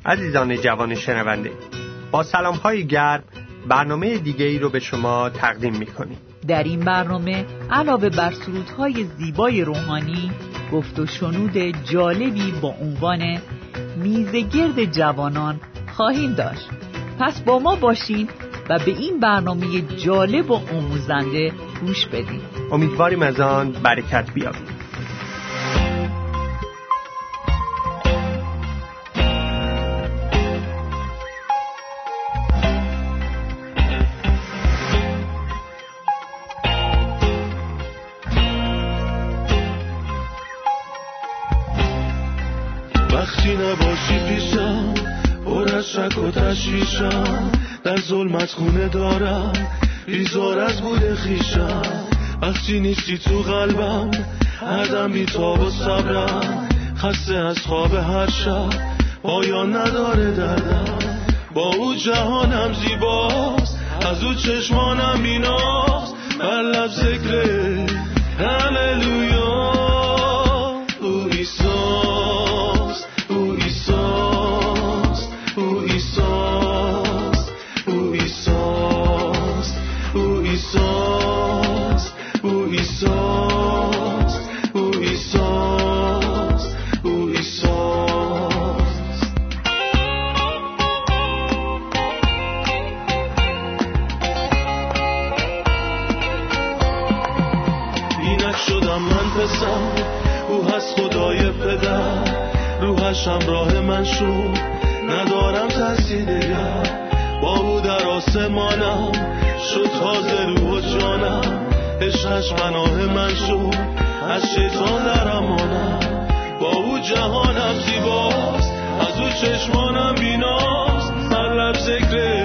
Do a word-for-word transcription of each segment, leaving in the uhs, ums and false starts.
عزیزان جوان شنونده، با سلام‌های گرم برنامه دیگه ای رو به شما تقدیم می‌کنیم. در این برنامه علاوه بر سرودهای زیبای روحانی، گفت و شنود جالبی با عنوان میزگرد جوانان خواهیم داشت. پس با ما باشین و به این برنامه جالب و آموزنده گوش بدین. امیدواریم از آن برکت بیابیم. وقتی نباشی پیشم پر از شک و تشویشم، در ظلمت خونه دارم بیزار از بود خیشم. وقتی نیستی تو قلبم هر دم بی‌تاب و صبرم، خسته از خواب هر شب پایان نداره دردم. با او جهانم زیباست، از او چشمانم بیناست، بر لب ذکر هللویا. او عیساست، او عیساست، او عیساست، او عیساست، او عیساست، او عیساست، او عیساست، او عیساست. اینک شدم من پسر، او هست خدای پدر، روحش همراه من شد، ندارم ترسی دگر. با او در آسمانم شد تازه روح و جانم، عشقش پناه من شد، از شیطان در امانم. با او جهانم زیباست، از او چشمانم بیناست، هر لب ذکر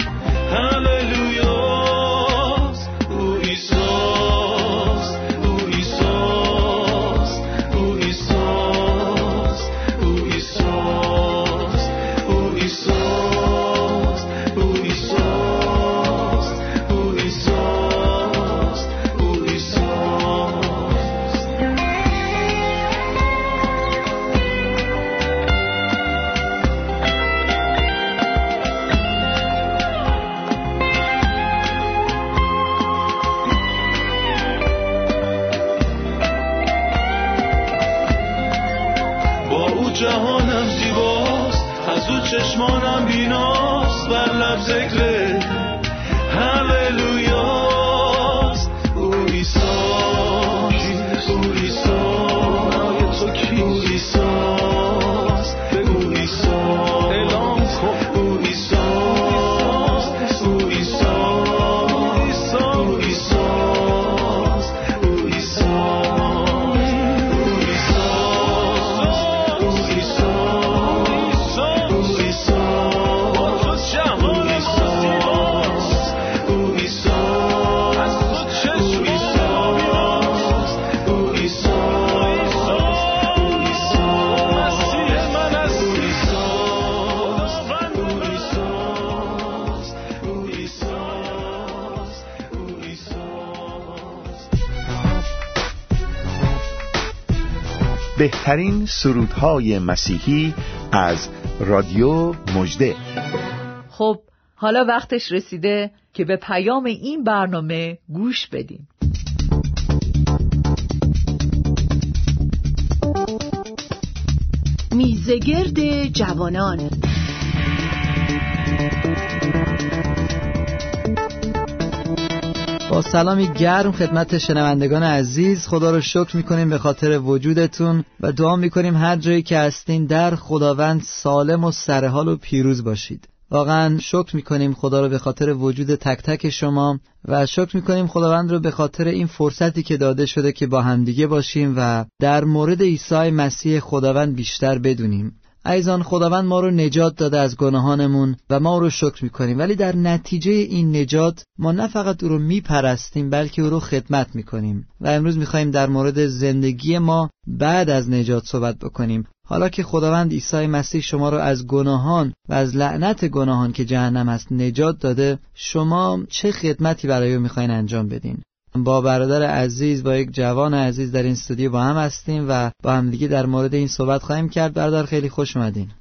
هللویاست. او عیساست، او عیساست، او عیساست، او عیساست، او عیساست، او عیساست، او عیساست، او عیساست. با او جهانم زیباست، از او چشمانم بیناست، بر لب ذکر هللویاست. او عیساست، او عیساست، او عیساست، او عیساست، اعلام کن. او عیساست، او عیساست، او عیساست، او بهترین سرودهای مسیحی از رادیو مژده. خب حالا وقتش رسیده که به پیام این برنامه گوش بدیم. میزگرد جوانان. با سلامی گرم خدمت شنوندگان عزیز، خدا رو شکر میکنیم به خاطر وجودتون و دعا میکنیم هر جایی که هستین در خداوند سالم و سرحال و پیروز باشید. واقعا شکر میکنیم خدا رو به خاطر وجود تک تک شما و شکر میکنیم خداوند رو به خاطر این فرصتی که داده شده که با همدیگه باشیم و در مورد عیسی مسیح خداوند بیشتر بدونیم. عزیزان، خداوند ما رو نجات داده از گناهانمون و ما رو شکر میکنیم، ولی در نتیجه این نجات ما نه فقط او رو میپرستیم بلکه او رو خدمت میکنیم و امروز میخوایم در مورد زندگی ما بعد از نجات صحبت بکنیم. حالا که خداوند عیسی مسیح شما رو از گناهان و از لعنت گناهان که جهنم است نجات داده، شما چه خدمتی برای او میخواین انجام بدین؟ با برادر عزیز، با یک جوان عزیز در این استودیو با هم هستیم و با هم دیگه در مورد این صحبت خواهیم کرد. برادر خیلی خوش اومدین.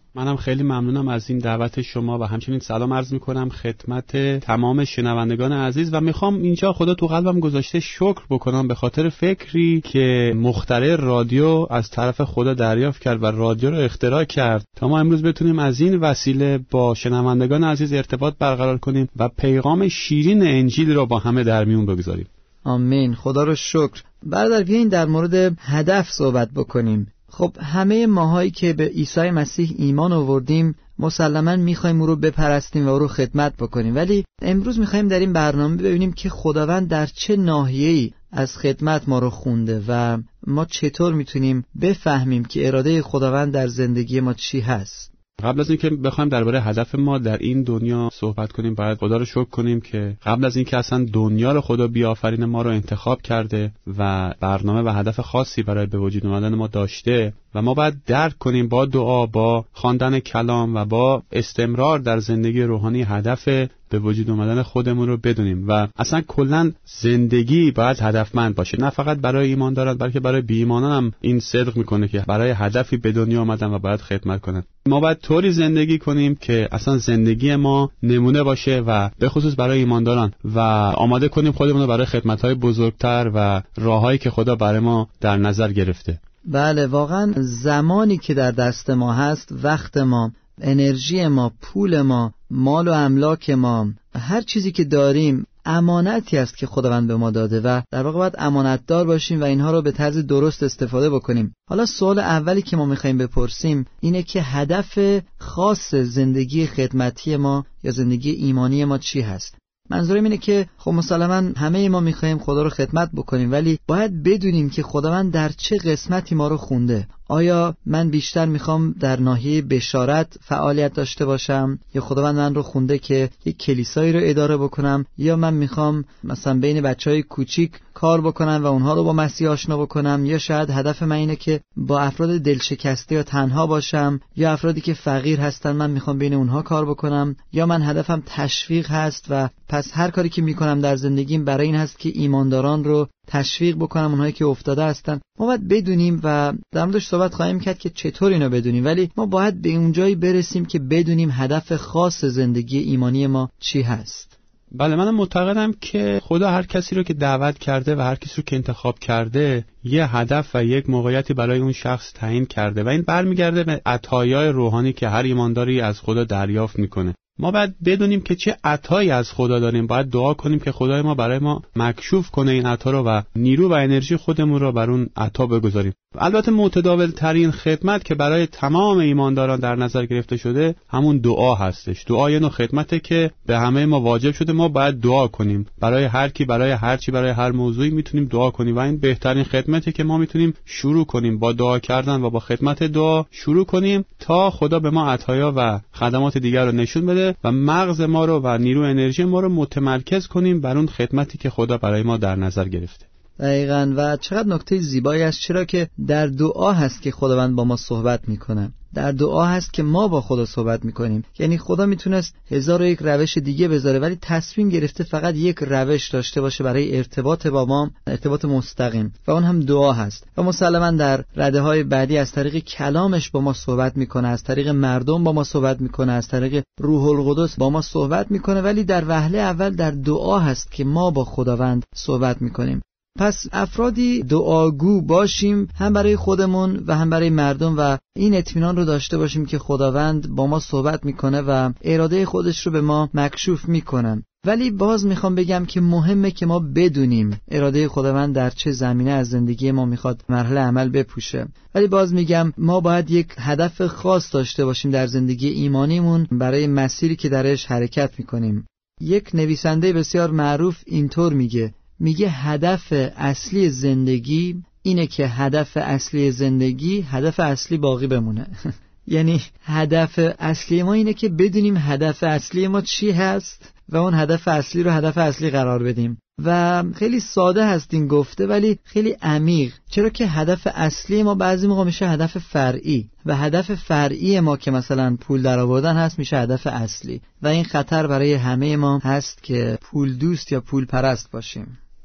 منم خیلی ممنونم از این دعوت شما و همچنین سلام عرض میکنم خدمت تمام شنوندگان عزیز و میخوام اینجا خدا تو قلبم گذاشته شکر بکنم به خاطر فکری که مخترع رادیو از طرف خدا دریافت کرد و رادیو رو اختراع کرد تا ما امروز بتونیم از این وسیله با شنوندگان عزیز ارتباط برقرار کنیم و پیغام شیرین انجیل رو با همه در میون بگذاریم. آمین. خدا رو شکر. برادر بیاین در مورد هدف صحبت بکنیم. خب همه ماهایی که به عیسی مسیح ایمان آوردیم مسلماً میخوایم او رو بپرستیم و او رو خدمت بکنیم، ولی امروز میخوایم در این برنامه ببینیم که خداوند در چه ناحیه‌ای از خدمت ما رو خونده و ما چطور میتونیم بفهمیم که اراده خداوند در زندگی ما چی هست. قبل از اینکه بخوایم درباره هدف ما در این دنیا صحبت کنیم باید خدا رو شکر کنیم که قبل از اینکه اصلا دنیا رو خدا بیافرینه ما رو انتخاب کرده و برنامه و هدف خاصی برای به وجود آمدن ما داشته و ما باید درک کنیم با دعا، با خواندن کلام و با استمرار در زندگی روحانی هدف به وجود آمدن خودمون رو بدونیم و اصلا کلا زندگی باید هدفمند باشه، نه فقط برای ایمانداران بلکه برای بی ایمانان هم این صدق میکنه که برای هدفی به دنیا آمدن و باید خدمت کنن. ما باید طوری زندگی کنیم که اصلا زندگی ما نمونه باشه و به خصوص برای ایمانداران و آماده کنیم خودمون رو برای خدمت‌های بزرگتر و راههایی که خدا برای ما در نظر گرفته. بله، واقعا زمانی که در دست ما هست، وقت ما، انرژی ما، پول ما، مال و املاک ما، هر چیزی که داریم امانتی است که خداوند به ما داده و در واقع باید امانتدار باشیم و اینها رو به طرز درست استفاده بکنیم. حالا سوال اولی که ما میخوایم بپرسیم اینه که هدف خاص زندگی خدمتی ما یا زندگی ایمانی ما چی هست؟ منظورم اینه که خب مسلماً همه ما میخوایم خدا رو خدمت بکنیم، ولی باید بدونیم که خداوند در چه قسمتی ما رو خونده. آیا من بیشتر میخوام در ناحیه بشارت فعالیت داشته باشم یا خداوند من رو خونده که یک کلیسایی رو اداره بکنم، یا من میخوام مثلا بین بچهای کوچیک کار بکنم و اونها رو با مسیح آشنا بکنم، یا شاید هدف من اینه که با افراد دلشکسته یا تنها باشم، یا افرادی که فقیر هستن من میخوام بین اونها کار بکنم، یا من هدفم تشویق هست و پس هر کاری که میکنم در زندگیم برای این هست که ایمانداران رو تشویق بکنم، اونهایی که افتاده هستن. ما باید بدونیم و در موردش صحبت خواهیم کرد که چطور اینو بدونیم، ولی ما باید به اون جایی برسیم که بدونیم هدف خاص زندگی ایمانی ما چی هست. بله، من معتقدم که خدا هر کسی رو که دعوت کرده و هر کسی رو که انتخاب کرده یه هدف و یک موقعیتی برای اون شخص تعیین کرده و این برمیگرده به عطایای روحانی که هر ایمانداری از خدا دریافت میکنه. ما باید بدونیم که چه عطایی از خدا داریم، باید دعا کنیم که خدای ما برای ما مکشوف کنه این عطا رو و نیرو و انرژی خودمون رو بر اون عطا بگذاریم. البته متداول ترین خدمت که برای تمام ایمانداران در نظر گرفته شده همون دعا هستش. دعا یه نوع خدمته که به همه ما واجب شده، ما باید دعا کنیم برای هر کی، برای هر چی، برای هر موضوعی میتونیم دعا کنیم و این بهترین خدمته که ما میتونیم شروع کنیم، با دعا کردن و با خدمت دعا شروع کنیم تا خدا به ما عطایا و خدمات دیگر رو نشون بده و مغز ما رو و نیرو انرژی ما رو متمرکز کنیم بر اون خدمتی که خدا برای ما در نظر گرفته. دقیقاً. و چقدر نکته زیبایی است، چرا که در دعا هست که خداوند با ما صحبت میکنه. در دعا هست که ما با خدا صحبت میکنیم. یعنی خدا میتونست هزار و یک روش دیگه بذاره ولی تصمیم گرفته فقط یک روش داشته باشه برای ارتباط با ما، ارتباط مستقیم، و اون هم دعا هست. و مسلماً در رده های بعدی از طریق کلامش با ما صحبت میکنه، از طریق مردم با ما صحبت میکنه، از طریق روح القدس با ما صحبت میکنه، ولی در وهله اول در دعا هست که ما با خداوند صحبت میکنیم. پس افرادی دعاگو باشیم، هم برای خودمون و هم برای مردم، و این اطمینان رو داشته باشیم که خداوند با ما صحبت میکنه و اراده خودش رو به ما مکشوف میکنن. ولی باز میخوام بگم که مهمه که ما بدونیم اراده خداوند در چه زمینه از زندگی ما میخواد مرحله عمل بپوشه. ولی باز میگم ما باید یک هدف خاص داشته باشیم در زندگی ایمانیمون برای مسیری که درش حرکت میکنیم. یک نویسنده بسیار معروف اینطور میگه میگه هدف اصلی زندگی اینه که هدف اصلی زندگی هدف اصلی باقی بمونه. یعنی هدف اصلی ما اینه که بدونیم هدف اصلی ما چی هست و اون هدف اصلی رو هدف اصلی قرار بدیم. و خیلی ساده هست این گفته ولی خیلی عمیق، چرا که هدف اصلی ما بعضی موقع میشه هدف فرعی و هدف فرعی ما که مثلا پول درآوردن هست میشه هدف اصلی، و این خطر برای همه ما هست که پول دوست یا پول پرست باشیم.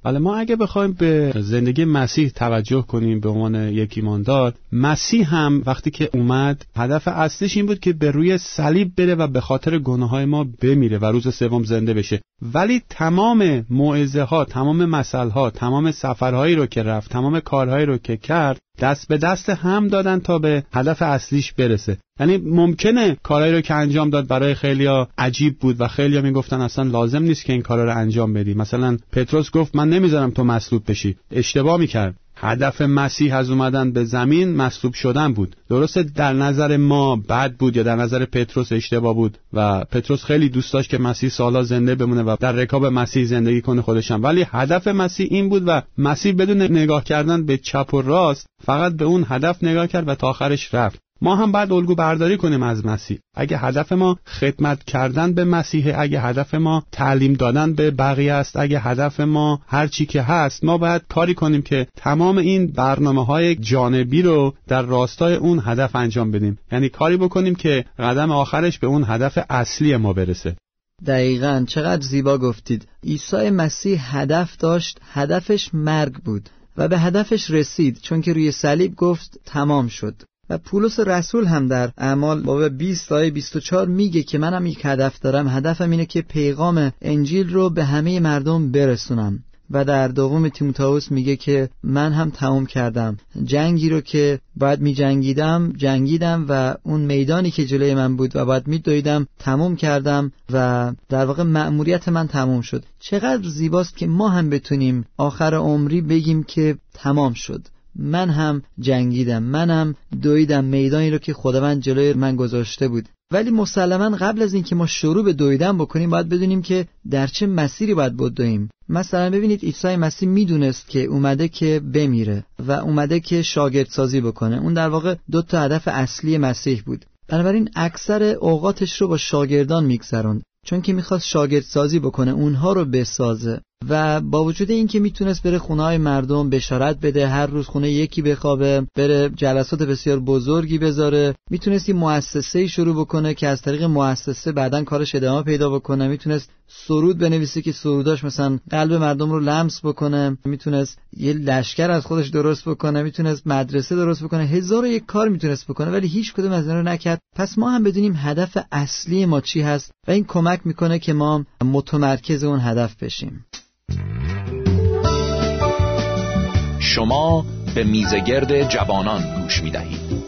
بله، ما اگه بخوایم به زندگی مسیح توجه کنیم به عنوان یک ایماندار، مسیح هم وقتی که اومد هدف اصلیش این بود که به روی صلیب بره و به خاطر گناههای ما بمیره و روز سوم زنده بشه. ولی تمام موعظه ها، تمام مثل ها، تمام سفرهایی رو که رفت، تمام کارهایی رو که کرد، دست به دست هم دادن تا به هدف اصلیش برسه. یعنی ممکنه کارهایی رو که انجام داد برای خیلیا عجیب بود و خیلیا میگفتن اصلا لازم نیست که این کارا رو انجام بدی. مثلا پتروس گفت من نمیذارم تو مصلوب بشی. اشتباه میکرد. هدف مسیح از اومدن به زمین مصلوب شدن بود. درسته در نظر ما بد بود یا در نظر پتروس اشتباه بود و پتروس خیلی دوست داشت که مسیح سالا زنده بمونه و در رکاب مسیح زندگی کنه خودشم، ولی هدف مسیح این بود و مسیح بدون نگاه کردن به چپ و راست فقط به اون هدف نگاه کرد و تا آخرش رفت. ما هم باید الگو برداری کنیم از مسیح. اگه هدف ما خدمت کردن به مسیح، اگه هدف ما تعلیم دادن به بقیه است، اگه هدف ما هر چی که هست، ما باید کاری کنیم که تمام این برنامه‌های جانبی رو در راستای اون هدف انجام بدیم. یعنی کاری بکنیم که قدم آخرش به اون هدف اصلی ما برسه. دقیقاً، چقدر زیبا گفتید. عیسی مسیح هدف داشت، هدفش مرگ بود و به هدفش رسید، چون که روی صلیب گفت تمام شد. و پولس رسول هم در اعمال باب بیست آیه بیست و چهار میگه که منم یک هدف دارم، هدفم اینه که پیغام انجیل رو به همه مردم برسونم. و در دوم تیموتائوس میگه که من هم تمام کردم جنگی رو که باید می جنگیدم جنگیدم و اون میدانی که جلوی من بود و باید می دویدم تمام کردم و در واقع مأموریت من تمام شد. چقدر زیباست که ما هم بتونیم آخر عمری بگیم که تمام شد، من هم جنگیدم، منم دویدم میدانی رو که خداوند جلوی من گذاشته بود. ولی مسلماً قبل از این که ما شروع به دویدن بکنیم باید بدونیم که در چه مسیری باید بدویم. مثلا ببینید عیسی مسیح میدونست که اومده که بمیره و اومده که شاگردسازی بکنه. اون در واقع دو تا هدف اصلی مسیح بود. بنابراین اکثر اوقاتش رو با شاگردان میگذروند، چون که میخواست شاگردسازی بکنه، اونها رو بسازه. و با وجود این که میتونست بره خونه‌های مردم بشارت بده، هر روز خونه یکی بخوابه، بره جلسات بسیار بزرگی بذاره، میتونست یه مؤسسه‌ای شروع بکنه که از طریق مؤسسه بعداً کارش ادامه پیدا بکنه، میتونست سرود بنویسه که سروداش مثلا قلب مردم رو لمس بکنه، میتونست یه لشکر از خودش درست بکنه، میتونست مدرسه درست بکنه، هزار و یک کار میتونست بکنه، ولی هیچ کدوم از اینا رو نکرد. پس ما هم بدونیم هدف اصلی ما چی هست و این کمک میکنه که ما متمرکز اون هدف بشیم. شما به میزگرد جوانان گوش می‌دهید.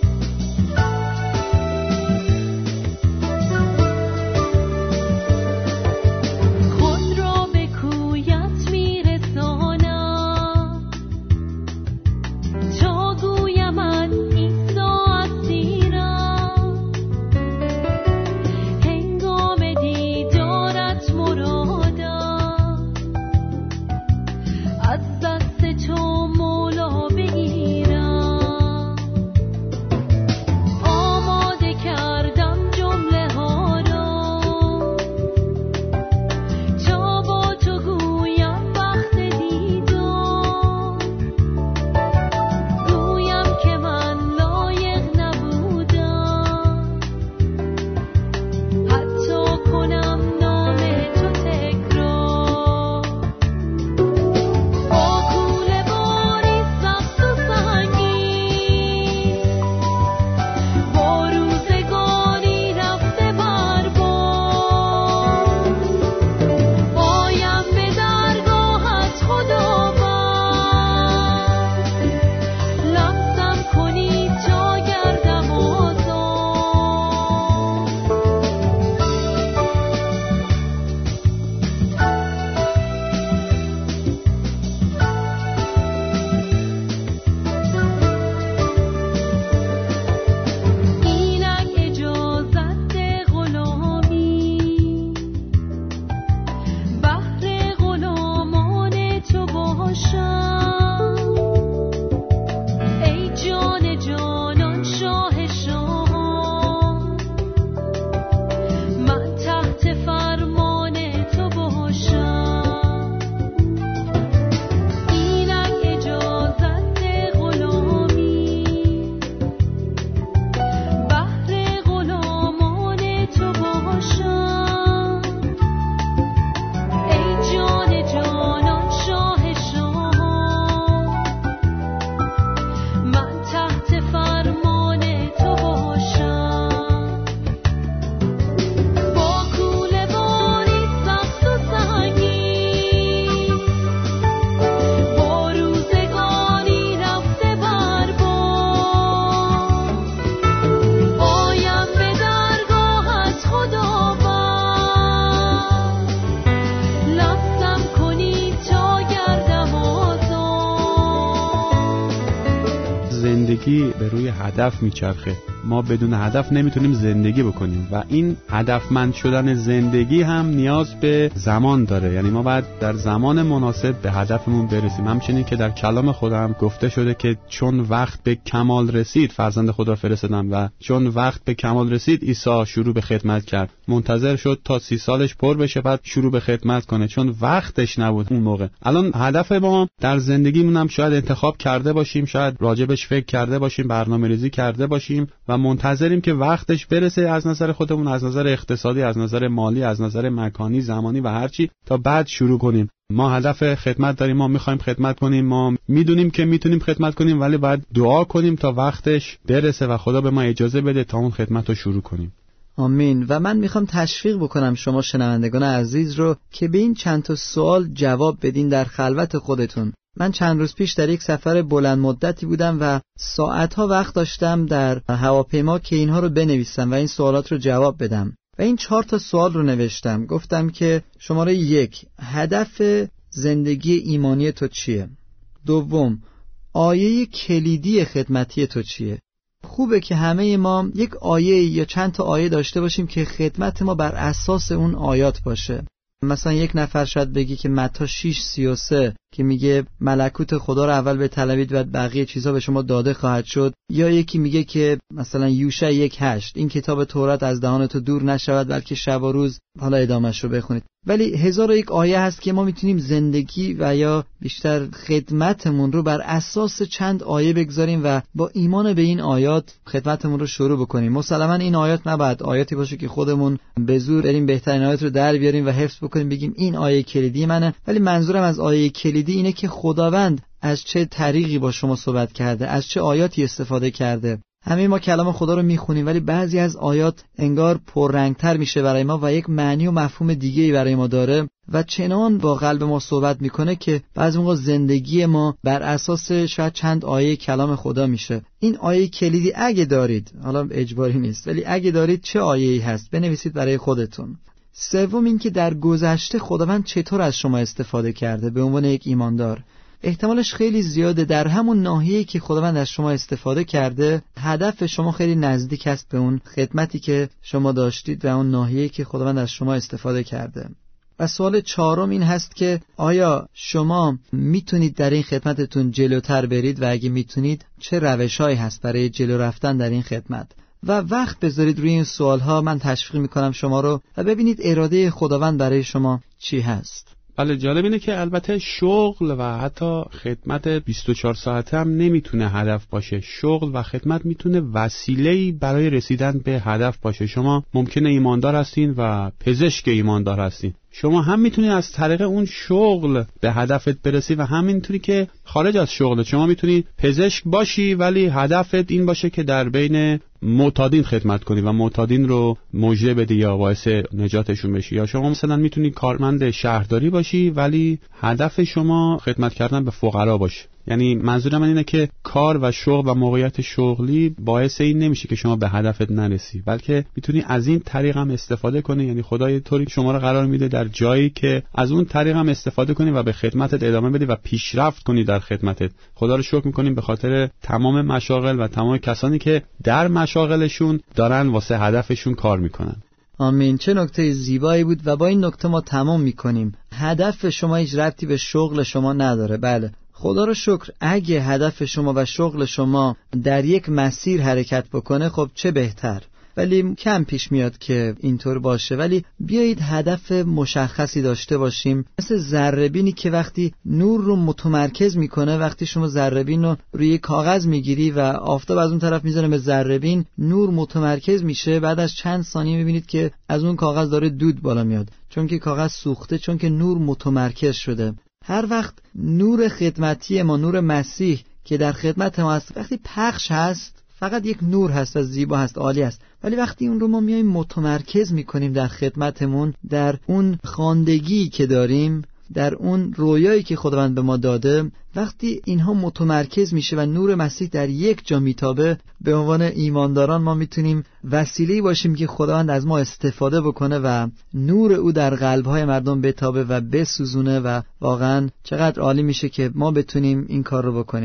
زندگی به روی هدف میچرخه. ما بدون هدف نمیتونیم زندگی بکنیم و این هدفمند شدن زندگی هم نیاز به زمان داره. یعنی ما باید در زمان مناسب به هدفمون برسیم. همچنین که در کلام خودم گفته شده که چون وقت به کمال رسید فرزند خدا فرستادم و چون وقت به کمال رسید عیسی شروع به خدمت کرد. منتظر شد تا سی سالش پر بشه بعد شروع به خدمت کنه، چون وقتش نبود اون موقع. الان هدف ما در زندگیمون هم شاید انتخاب کرده باشیم، شاید راجبش فکر کرده باشیم، برنامه‌ریزی کرده باشیم و منتظریم که وقتش برسه، از نظر خودمون، از نظر اقتصادی، از نظر مالی، از نظر مکانی، زمانی و هر چی، تا بعد شروع کنیم. ما هدف خدمت داریم، ما میخوایم خدمت کنیم، ما میدونیم که میتونیم خدمت کنیم، ولی باید دعا کنیم تا وقتش برسه و خدا به ما اجازه بده تا اون خدمت رو شروع کنیم. آمین. و من میخوام تشویق بکنم شما شنوندگان عزیز رو که به این چند تا سوال جواب بدین در خلوت خودتون. من چند روز پیش در یک سفر بلند مدتی بودم و ساعتها وقت داشتم در هواپیما که اینها رو بنویسم و این سوالات رو جواب بدم و این چهار تا سوال رو نوشتم. گفتم که شماره یک، هدف زندگی ایمانی تو چیه؟ دوم، آیه کلیدی خدمتی تو چیه؟ خوبه که همه ما یک آیه یا چند تا آیه داشته باشیم که خدمت ما بر اساس اون آیات باشه. مثلا یک نفر شاید بگی که متی شش سی و سه که میگه ملکوت خدا رو اول بطلبید و بقیه چیزا به شما داده خواهد شد، یا یکی میگه که مثلا یوشع یک هشت این کتاب تورات از دهان تو دور نشود بلکه شب و روز، حالا ادامهش رو بخونید. ولی هزار و یک آیه هست که ما میتونیم زندگی و یا بیشتر خدمتمون رو بر اساس چند آیه بگذاریم و با ایمان به این آیات خدمتمون رو شروع بکنیم. مسلما این آیات نباید آیاتی باشه که خودمون به زور بریم بهترین آیات رو در بیاریم و حفظ بکنیم بگیم این آیه کلیدی منه. ولی منظورم از آیه کلیدی اینه که خداوند از چه طریقی با شما صحبت کرده، از چه آیاتی استفاده کرده. همه ما کلام خدا رو میخونیم ولی بعضی از آیات انگار پررنگتر میشه برای ما و یک معنی و مفهوم دیگه‌ای برای ما داره و چنان با قلب ما صحبت میکنه که بعضی موقع زندگی ما بر اساس شاید چند آیه کلام خدا میشه. این آیه کلیدی اگه دارید، حالا اجباری نیست، ولی اگه دارید چه آیه‌ای هست بنویسید برای خودتون. سوم این که در گذشته خداوند چطور از شما استفاده کرده به عنوان یک ایماندار. احتمالش خیلی زیاده در همون ناحیه‌ای که خداوند از شما استفاده کرده هدف شما خیلی نزدیک است به اون خدمتی که شما داشتید و اون ناحیه‌ای که خداوند از شما استفاده کرده. و سوال چهارم این هست که آیا شما میتونید در این خدمتتون جلوتر برید و اگه میتونید چه روش‌هایی هست برای جلو رفتن در این خدمت؟ و وقت بذارید روی این سوال‌ها. من تشویق میکنم شما رو و ببینید اراده خداوند برای شما چی هست. بله، جالب اینه که البته شغل و حتی خدمت بیست و چهار ساعته هم نمیتونه هدف باشه. شغل و خدمت میتونه وسیله‌ای برای رسیدن به هدف باشه. شما ممکنه ایماندار هستین و پزشک ایماندار هستین، شما هم میتونی از طریق اون شغل به هدفت برسی و همینطوری که خارج از شغل شما میتونی پزشک باشی ولی هدفت این باشه که در بین معتادین خدمت کنی و معتادین رو مژده بدی یا باعث نجاتشون بشی. یا شما مثلا میتونی کارمند شهرداری باشی ولی هدف شما خدمت کردن به فقرا باشه. یعنی منظور من اینه که کار و شغل و موقعیت شغلی باعث این نمیشه که شما به هدفت نرسی، بلکه میتونی از این طریق هم استفاده کنی. یعنی خدا یه طوری شما رو قرار میده در جایی که از اون طریق هم استفاده کنی و به خدمتت ادامه بدی و پیشرفت کنی در خدمتت. خدا رو شکر میکنیم به خاطر تمام مشاغل و تمام کسانی که در مشاغلشون دارن واسه هدفشون کار میکنن. آمین. چه نکته زیبایی بود و با این نکته ما تمام میکنیم. هدف شما هیچ ربطی به شغل شما نداره. بله، خدا رو شکر اگه هدف شما و شغل شما در یک مسیر حرکت بکنه خب چه بهتر، ولی کم پیش میاد که اینطور باشه. ولی بیایید هدف مشخصی داشته باشیم، مثل ذره‌بینی که وقتی نور رو متمرکز میکنه، وقتی شما ذره‌بین رو روی کاغذ میگیری و آفتاب از اون طرف میزنه به ذره‌بین، نور متمرکز میشه، بعد از چند ثانیه میبینید که از اون کاغذ داره دود بالا میاد، چون که کاغذ سوخته، چون که نور متمرکز شده. هر وقت نور خدمتی ما، نور مسیح که در خدمت ما هست، وقتی پخش هست فقط یک نور هست و زیبا هست، عالی است، ولی وقتی اون رو ما میایم متمرکز میکنیم در خدمتمون، در اون خواندگی که داریم، در اون رویایی که خداوند به ما داده، وقتی اینها متمرکز میشه و نور مسیح در یک جا میتابه، به عنوان ایمانداران ما میتونیم وسیله‌ای باشیم که خداوند از ما استفاده بکنه و نور او در قلب‌های مردم بتابه و بسوزونه و واقعا چقدر عالی میشه که ما بتونیم این کار رو بکنیم.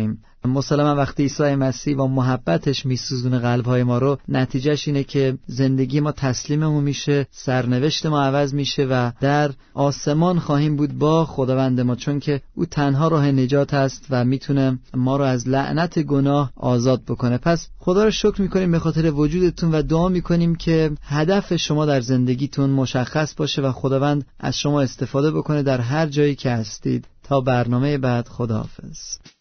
مسلما وقتی عیسی مسیح با محبتش میسوزونه قلب‌های ما رو، نتیجهش اینه که زندگی ما تسلیممون میشه، سرنوشت ما عوض میشه و در آسمان خواهیم بود با خداوند ما، چون که او تنها راه نجات است و میتونه ما رو از لعنت گناه آزاد بکنه. پس خدا رو شکر میکنیم به خاطر وجودتون و دعا میکنیم که هدف شما در زندگیتون مشخص باشه و خداوند از شما استفاده بکنه در هر جایی که هستید. تا برنامه بعد، خداحافظ.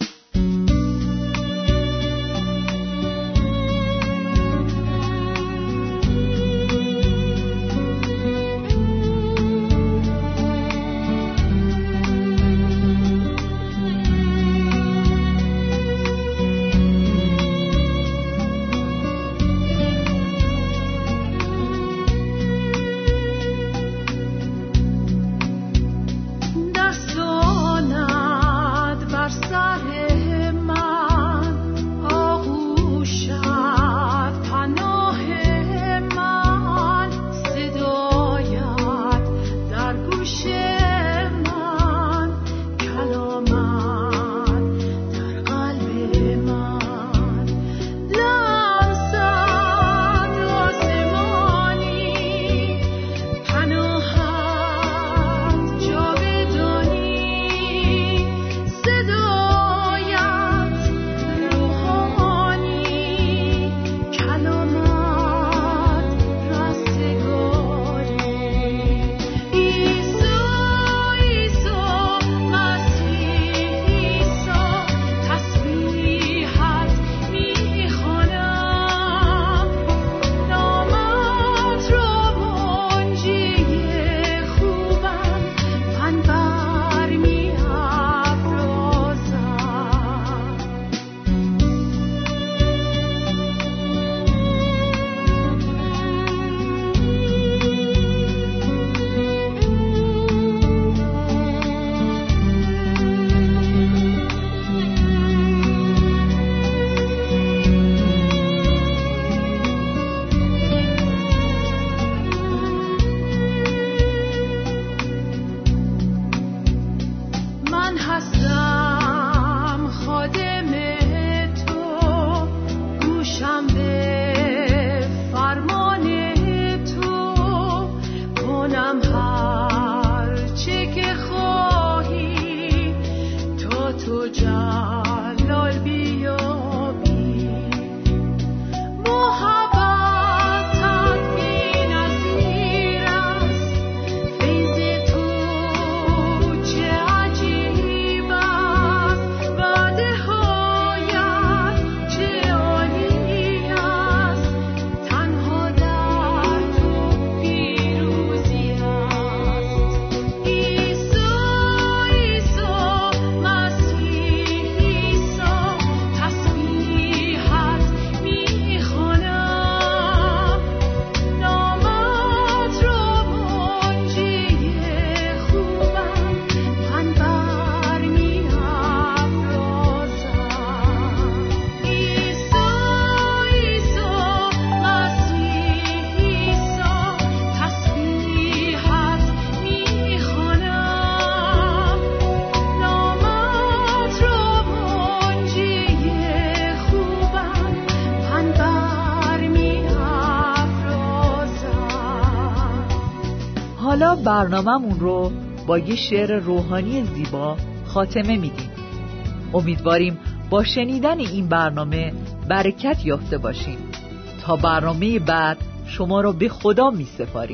حالا برنامه‌مون رو با یه شعر روحانی زیبا خاتمه میدیم. امیدواریم با شنیدن این برنامه برکت یافته باشیم. تا برنامه بعد شما رو به خدا میسپاریم.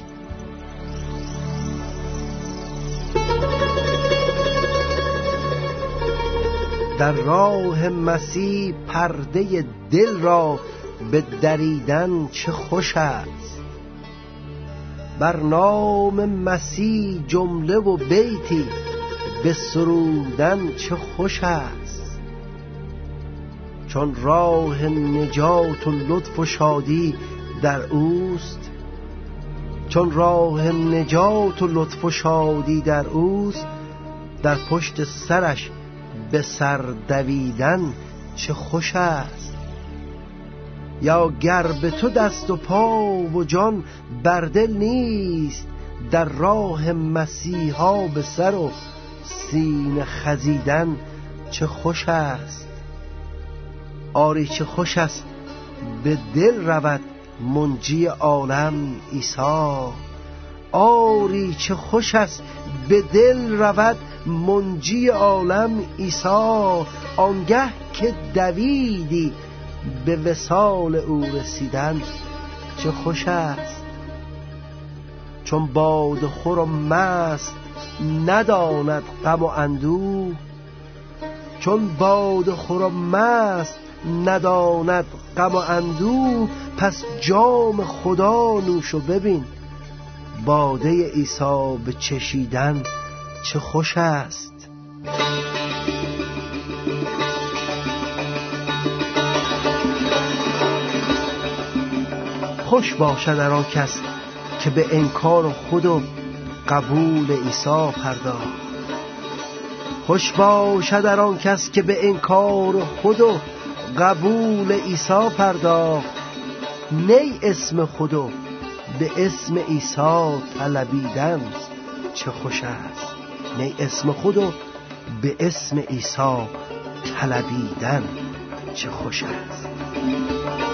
در راه مسیح پرده دل را به دریدن چه خوش است، بر نام مسیح جمله و بیتی به سرودن چه خوش است. چون راه نجات و لطف و شادی در اوست، چون راه نجات و لطف و شادی در اوست، در پشت سرش به سر دویدن چه خوش است. یا گر به تو دست و پا و جان بر دل نیست، در راه مسیحا به سر و سینه خزیدن چه خوش است. آری چه خوش است به دل رود منجی عالم عیسی. آری چه خوش است به دل رود منجی عالم عیسی. آنگه که دویدی به وصال او رسیدن چه خوش است. چون باده خور و مست نداند غم و اندوه، چون باده خور و مست نداند غم و اندوه، پس جام خدا نوش و ببین باده عیسی به چشیدن چه خوش است. خوش باشد در آن کس که به انکار خود و قبول عیسی پرداخت. خوش باشد در آن کس که به انکار خود و قبول عیسی پرداخت. نی اسم خودو به اسم عیسی طلبیدن چه خوش است. نی اسم خودو به اسم عیسی طلبیدن چه خوش است.